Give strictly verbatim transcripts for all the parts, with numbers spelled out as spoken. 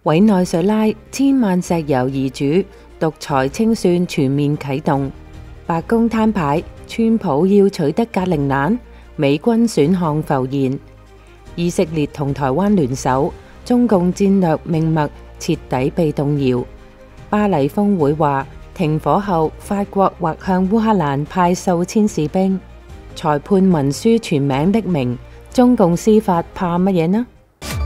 委內瑞拉千萬石油易主，獨裁清算全面啟動。白宮攤牌，川普要取得格陵蘭，美軍選項浮現。以色列同台灣聯手，中共戰略命脈徹底被動搖。巴黎峰會話，停火後法國或向烏克蘭派數千士兵。裁判文書全名匿名，中共司法怕乜嘢呢？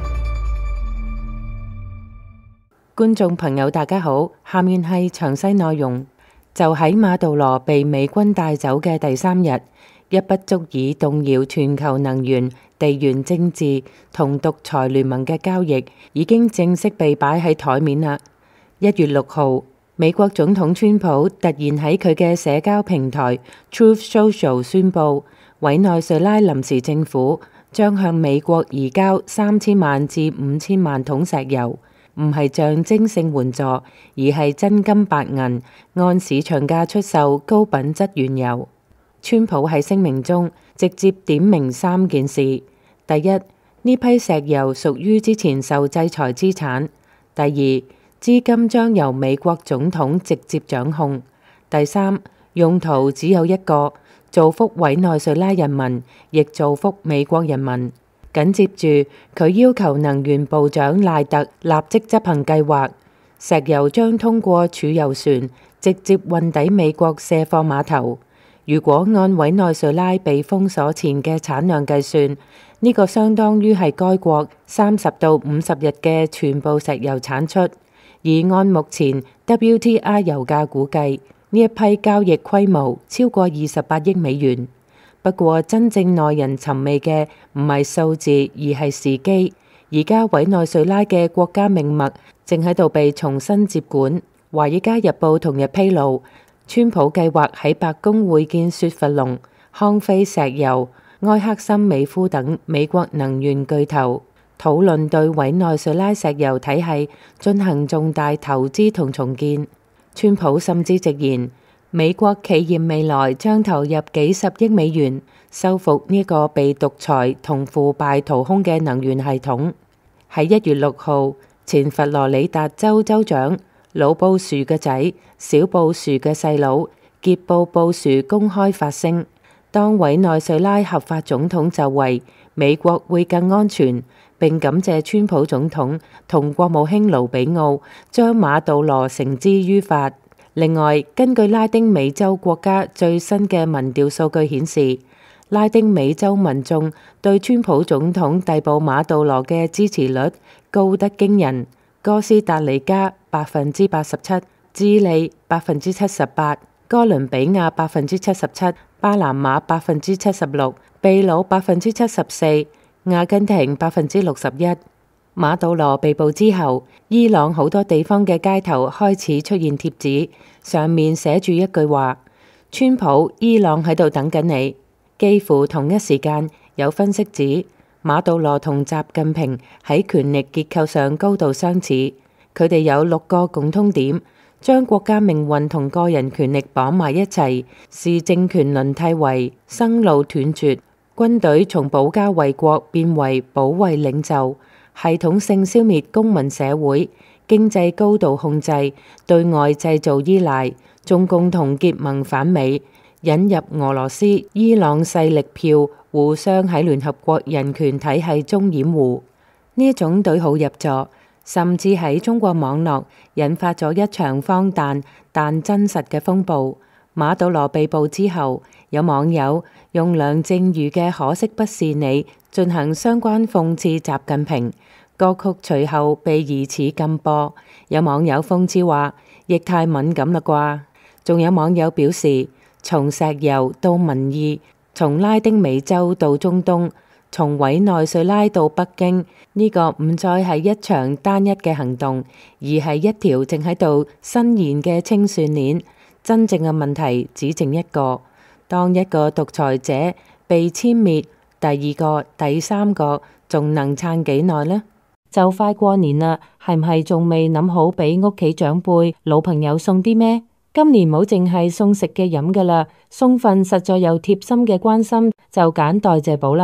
觀眾朋友大家好，下面係詳細內容。就喺馬杜羅被美軍帶走嘅第三日，一筆足以動搖全球能源、地緣政治同獨裁聯盟嘅交易已經正式被擺喺台面啦。一月六號，美國總統川普突然喺佢嘅社交平台 Truth Social 宣布，委內瑞拉臨時政府將向美國移交三千萬至五千萬桶石油。唔係象徵性援助，而係真金白銀按市場價出售高品質原油。川普喺聲明中直接點明三件事：第一，呢批石油屬於之前受制裁資產；第二，資金將由美國總統直接掌控；第三，用途只有一個，造福委內瑞拉人民，亦造福美國人民。緊接住，佢要求能源部長賴特立即執行計劃，石油將通過儲油船直接運抵美國卸貨碼頭。如果按委內瑞拉被封鎖前嘅產量計算，呢個相當於係該國三十到五十日嘅全部石油產出。而按目前 W T I 油價估計，呢一批交易規模超過二十八億美元。不過真正耐人尋味嘅唔係數字，而係時機。而家委內瑞拉嘅國家命脈正喺度被重新接管。華爾街日報同日披露，川普計劃喺白宮會見雪佛龍、康菲石油、埃克森美孚等美國能源巨頭，討論對委內瑞拉石油體系進行重大投資同重建。川普甚至直言，美國企業未來將投入幾十億美元修復呢個被獨裁同腐敗掏空嘅能源系統。喺一月六號，前佛羅里達州州長老布殊嘅仔小布殊嘅細佬傑布布殊公開發聲，當委內瑞拉合法總統就位，美國會更安全，並感謝川普總統同國務卿盧比奧將馬杜羅繩之於法。另外，根據拉丁美洲國家最新嘅民調數據顯示，拉丁美洲民眾對川普總統逮捕馬杜羅嘅支持率高得驚人。哥斯達黎加百分之八十七，智利百分之七十八，哥倫比亞百分之七十七，巴拿馬百分之七十六，秘魯百分之七十四，阿根廷百分之六十一。馬杜羅被捕之後，伊朗好多地方嘅街頭開始出現貼紙，上面寫住一句話：川普，伊朗喺度等緊你。幾乎同一時間，有分析指馬杜羅同習近平喺權力結構上高度相似，佢哋有六個共通點，將國家命運同個人權力綁埋一齊，視政權輪替為生路斷絕，軍隊從保家衛國變為保衛領袖，系統性消滅公民社會，經濟高度控制，對外製造依賴，中共同結盟反美，引入俄羅斯、伊朗勢力票，互相喺聯合國人權體系中掩護。呢一種對號入座，甚至喺中國網絡引發咗一場荒誕但真實嘅風暴。馬杜羅被捕之後，有網友用梁靜茹嘅《可惜不是你》進行相關諷刺習近平，歌曲隨後被疑似禁播。有網友諷刺話：亦太敏感啦啩。仲有網友表示，從石油到民意，從拉丁美洲到中東，從委內瑞拉到北京，呢、這個唔再係一場單一嘅行動，而係一條正喺度伸延嘅清算鏈。真正嘅問題只剩一個：當一個獨裁者被殲滅，第二個、第三個仲能撐幾耐呢？就快過年啦，係唔係仲未諗好俾屋企長輩、老朋友送啲咩？今年冇淨係送食嘅飲噶啦，送份實在又貼心嘅關心，就揀代謝寶啦。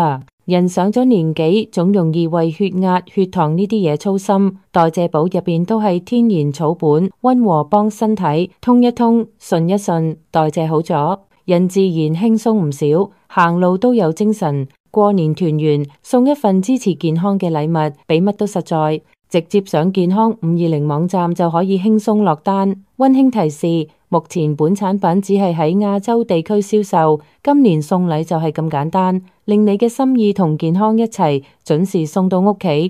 人上咗年紀，總容易為血壓、血糖呢啲嘢操心。代謝寶入邊都係天然草本，溫和幫身體通一通、順一順，代謝好咗，人自然輕鬆唔少，行路都有精神。過年團圓，送一份支持健康嘅禮物，比乜都實在。直接上健康五二零網站就可以輕鬆落單。溫馨提示：目前本產品只係喺亞洲地區銷售，今年送禮就係咁簡單，令你嘅心意同健康一齊準時送到屋企。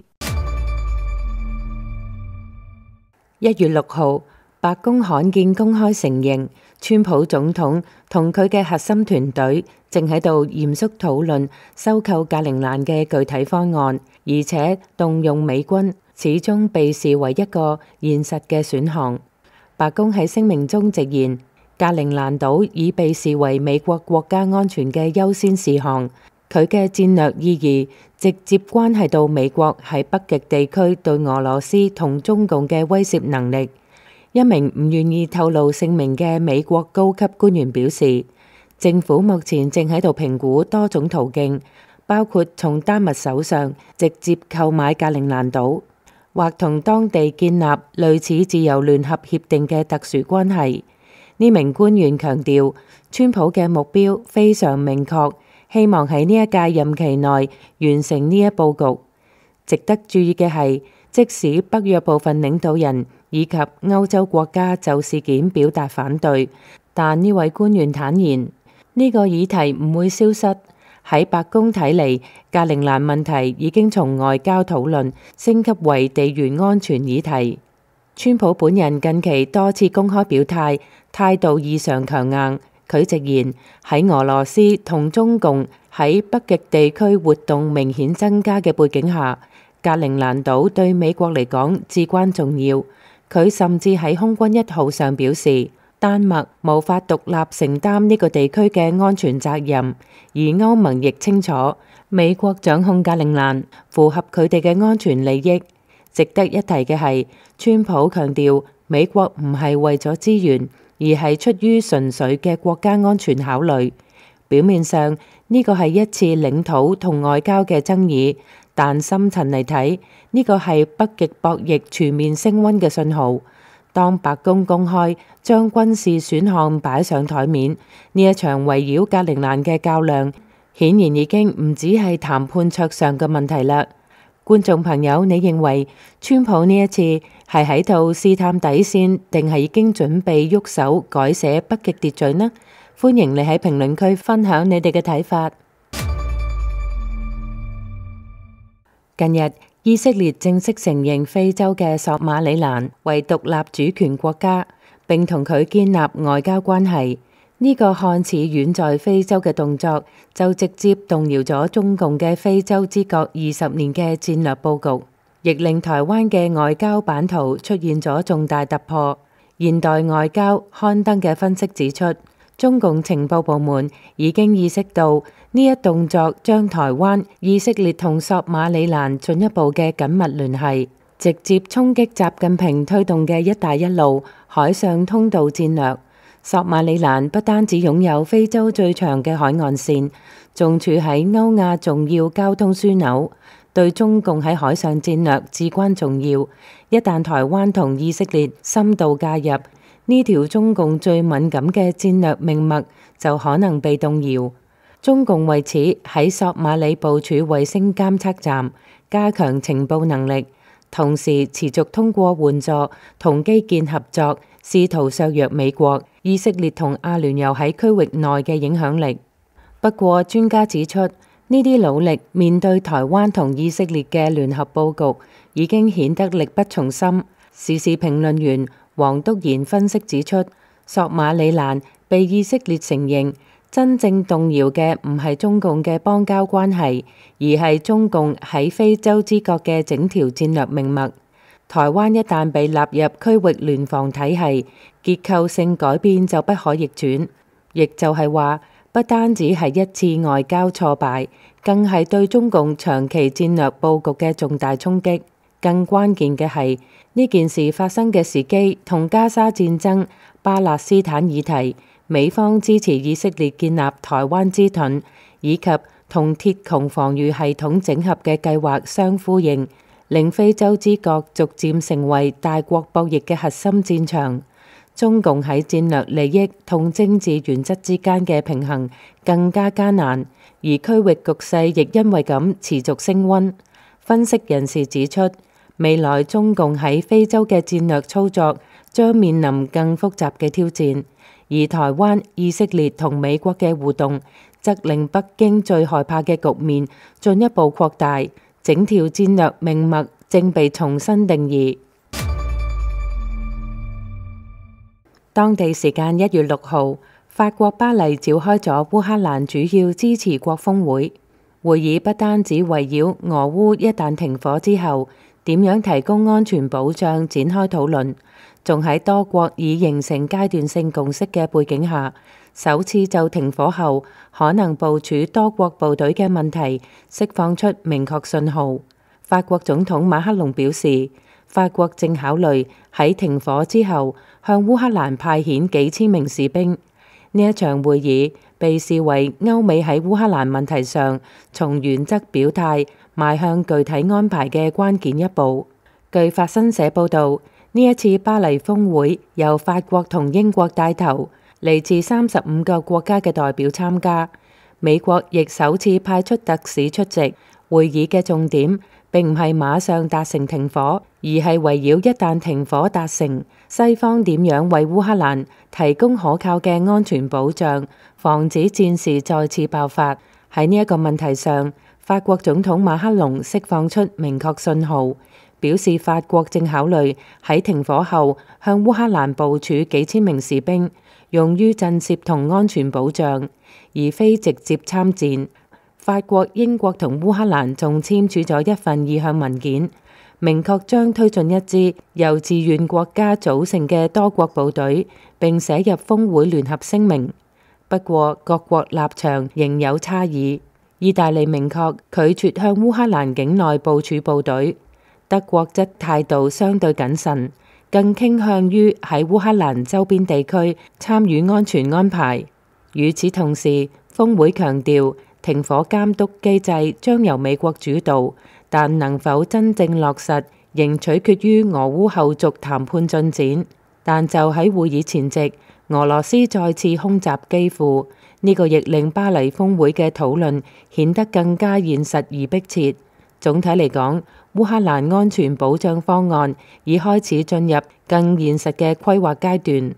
一月六號，白宮罕見公開承認，川普總統同佢嘅核心團隊正喺度嚴肅討論收購格陵蘭嘅具體方案，而且動用美軍始終被視為一個現實嘅選項。白宮喺聲明中直言，格陵蘭島已被視為美國國家安全嘅優先事項，佢嘅戰略意義直接關係到美國喺北極地區對俄羅斯同中共嘅威懾能力。一名唔願意透露姓名嘅美國高級官員表示，政府目前正喺度評估多種途徑，包括從丹麥手上直接購買格陵蘭島，或同當地建立類似自由聯合協定嘅特殊關係。呢名官員強調，川普嘅目標非常明確，希望喺呢一屆任期內完成呢一佈局。值得注意嘅係，即使北約部分領導人以及歐洲國家就事件表達反對，但呢位官員坦言，呢個議題唔會消失。喺白宮睇嚟，格陵蘭問題已經從外交討論升級為地緣安全議題。川普本人近期多次公開表態，態度異常強硬。佢直言，喺俄羅斯同中共喺北極地區活動明顯增加嘅背景下，格陵蘭島對美國嚟講至關重要。佢甚至喺空軍一號上表示，丹麥無法獨立承擔呢個地區嘅安全責任，而歐盟亦清楚美國掌控格陵蘭符合佢哋嘅安全利益。值得一提嘅係，川普強調美國唔係為咗資源，而係出於純粹嘅國家安全考慮。表面上呢個係一次領土同外交嘅爭議，但深層嚟睇，呢個係北極博弈全面升溫嘅信號。當白宮公開將軍事選項擺上台面，呢一場圍繞格陵蘭嘅較量，顯然已經唔只係談判桌上嘅問題啦。觀眾朋友，你認為川普呢一次係喺度試探底線，定係已經準備喐手改寫北極秩序呢？歡迎你喺評論區分享你哋嘅睇法。近日，以色列正式承認非洲嘅索馬里蘭為獨立主權國家，並同佢建立外交關係。呢個看似遠在非洲嘅動作，就直接動搖咗中共嘅非洲之角二十年嘅戰略佈局，亦令台灣嘅外交版圖出現咗重大突破。現代外交刊登嘅分析指出，中共情報部門已經意識到呢一動作將台灣、以色列同索馬里蘭進一步嘅緊密聯繫，直接衝擊習近平推動嘅一帶一路海上通道戰略。索馬里蘭不單止擁有非洲最長嘅海岸線，仲處喺歐亞重要交通樞紐，對中共喺海上戰略至關重要。一旦台灣同以色列深度介入，呢條中共最敏感嘅戰略命脈就可能被動搖。中共為此喺索馬里部署衛星監測站，加強情報能力，同時持續通過援助同基建合作，試圖削弱美國、以色列同阿聯酋喺區域內嘅影響力。不過，專家指出，呢啲努力面對台灣同以色列嘅聯合佈局，已經顯得力不從心。時事評論員黃篤賢分析指出，索馬里蘭被以色列承認，真正動搖嘅唔係中共嘅邦交關係，而係中共喺非洲之角嘅整條戰略命脈。台灣一旦被納入區域聯防體系，結構性改變就不可逆轉，亦就係話，不單止係一次外交挫敗，更係對中共長期戰略佈局嘅重大衝擊。更關鍵嘅係，呢件事發生嘅時機同加沙戰爭、巴勒斯坦議題、美方支持以色列建立台灣之盾，以及同鐵穹防禦系統整合嘅計劃相呼應，令非洲之角逐漸成為大國博弈嘅核心戰場。中共喺戰略利益同政治原則之間嘅平衡更加艱難，而區域局勢亦因為咁持續升溫。分析人士指出，未來中共喺非洲嘅戰略操作將面臨更複雜嘅挑戰，而台灣、以色列同美國嘅互動則令北京最害怕嘅局面進一步擴大，整條戰略命脈正被重新定義。當地時間一月六號，法國巴黎召開咗烏克蘭主要支持國峰會。會議不單止圍繞俄烏一旦停火之後點樣提供安全保障展開討論，仲喺多國已形成階段性共識嘅背景下，首次就停火後可能部署多國部隊嘅問題釋放出明確信號。法國總統馬克龍表示，法國正考慮喺停火之後向烏克蘭派遣幾千名士兵。呢一場會議被視為歐美喺烏克蘭問題上從原則表態邁向具體安排嘅關鍵一步。據法新社報導，呢一次巴黎峰會由法國同英國帶頭，嚟自三十五個國家嘅代表參加。美國亦首次派出特使出席。會議嘅重點並唔係馬上達成停火，而係圍繞一旦停火達成，西方點樣為烏克蘭提供可靠嘅安全保障，防止戰事再次爆發。喺呢一個問題上，法國總統馬克龍釋放出明確信號，表示法國正考慮喺停火後向烏克蘭部署幾千名士兵，用於震懾同安全保障，而非直接參戰。法國、英國同烏克蘭仲簽署咗一份意向文件，明確將推進一支由自願國家組成嘅多國部隊，並寫入峰會聯合聲明。不過，各國立場仍有差異。意大利明確拒絕向烏克蘭境內部署部隊，德國則態度相對謹慎，更傾向於喺烏克蘭周邊地區參與安全安排。與此同時，峰會強調，停火監督機制將由美國主導，但能否真正落實，仍取決於俄烏後續談判進展。但就喺會議前夕，俄羅斯再次空襲基輔，呢、這個亦令巴黎峰會嘅討論顯得更加現實而迫切。總體嚟講，烏克蘭安全保障方案已開始進入更現實嘅規劃階段。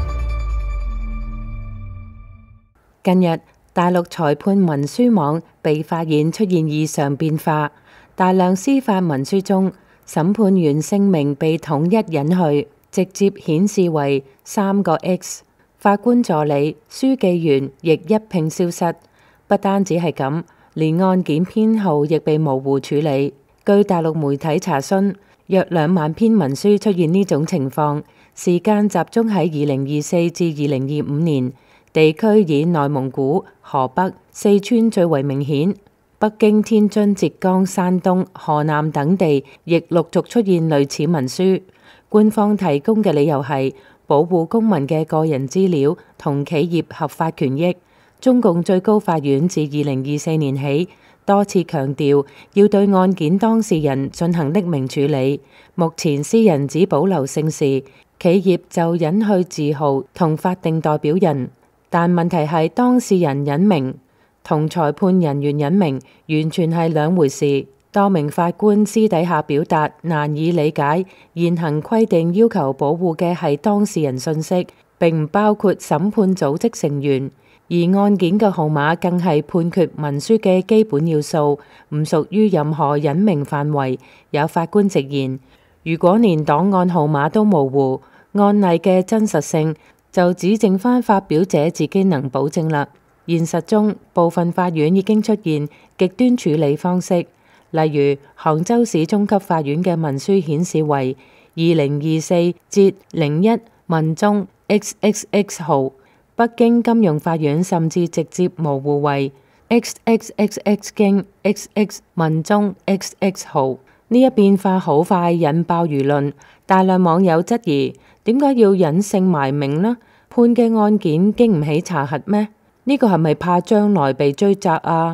近日，大陸裁判文書網被發現出現異常變化，大量司法文書中，審判員姓名被統一隱去，直接顯示為三個 X， 法官助理、書記員亦一併消失。不單止係咁，連案件編號亦被模糊處理。據大陸媒體查詢，約兩萬篇文書出現呢種情況，時間集中喺二零二四至二零二五年。地區以內蒙古、河北、四川最為明顯，北京、天津、浙江、山東、河南等地亦陸續出現類似文書。官方提供嘅理由係保護公民嘅個人資料同企業合法權益。中共最高法院自二零二四年起多次強調要對案件當事人進行匿名處理。目前私人只保留姓氏，企業就隱去字號同法定代表人。但問題係當事人隱名同裁判人員隱名完全係兩回事。多名法官私底下表達難以理解，現行規定要求保護嘅係當事人信息，並唔包括審判組織成員，而案件嘅號碼更係判決文書嘅基本要素，唔屬於任何隱名範圍。有法官直言，如果連檔案號碼都模糊，案例嘅真實性就只剩返發表者自己能保證啦。現實中，部分法院已經出現極端處理方式，例如杭州市中級法院嘅文書顯示為二零二四至零一文中 X X X 號，北京金融法院甚至直接模糊為 X X X X 經 X X 文中 X X 號。呢一變化好快引爆輿論，大量網友質疑點解要隱姓埋名呢？判嘅案件經唔起查核咩？呢個係咪怕將來被追責啊？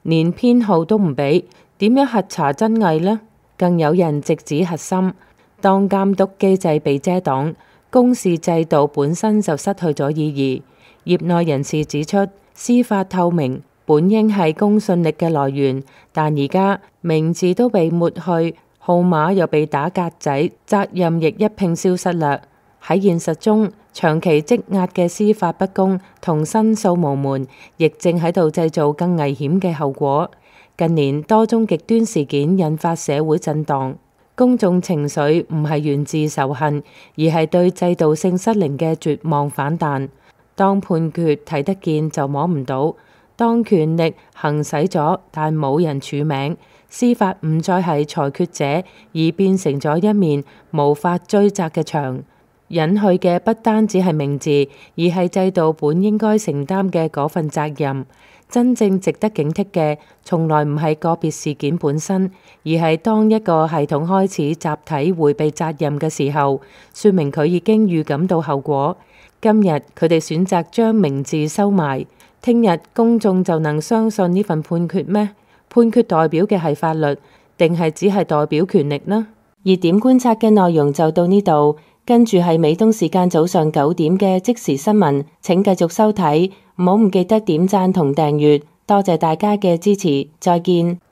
連編號都唔俾，點樣核查真偽呢？更有人直指核心，當監督機制被遮擋，公示制度本身就失去咗意義。業內人士指出，司法透明本應係公信力嘅來源，但而家名字都被抹去，號碼又被打格仔，責任亦一併消失啦。喺現實中，長期積壓嘅司法不公同申訴無門，亦正喺度製造更危險嘅後果。近年多宗極端事件引發社會震盪，公眾情緒唔係源自仇恨，而係對制度性失靈嘅絕望反彈。當判決睇得見就摸唔到，當權力行使咗但冇人署名，司法唔再係裁決者，而變成咗一面無法追責嘅牆。隱去嘅不單止係名字，而係制度本應該承擔嘅嗰份責任。真正值得警惕嘅，從來唔係個別事件本身，而係當一個系統開始集體迴避責任嘅時候，說明佢已經預感到後果。今日佢哋選擇將名字收埋，聽日公眾就能相信呢份判決咩？判決代表嘅係法律，定係只係代表權力呢？熱點觀察嘅內容就到呢度。跟住係美東時間早上九點嘅即時新聞，請繼續收睇，唔好唔記得點讚同訂閱，多謝大家嘅支持，再見。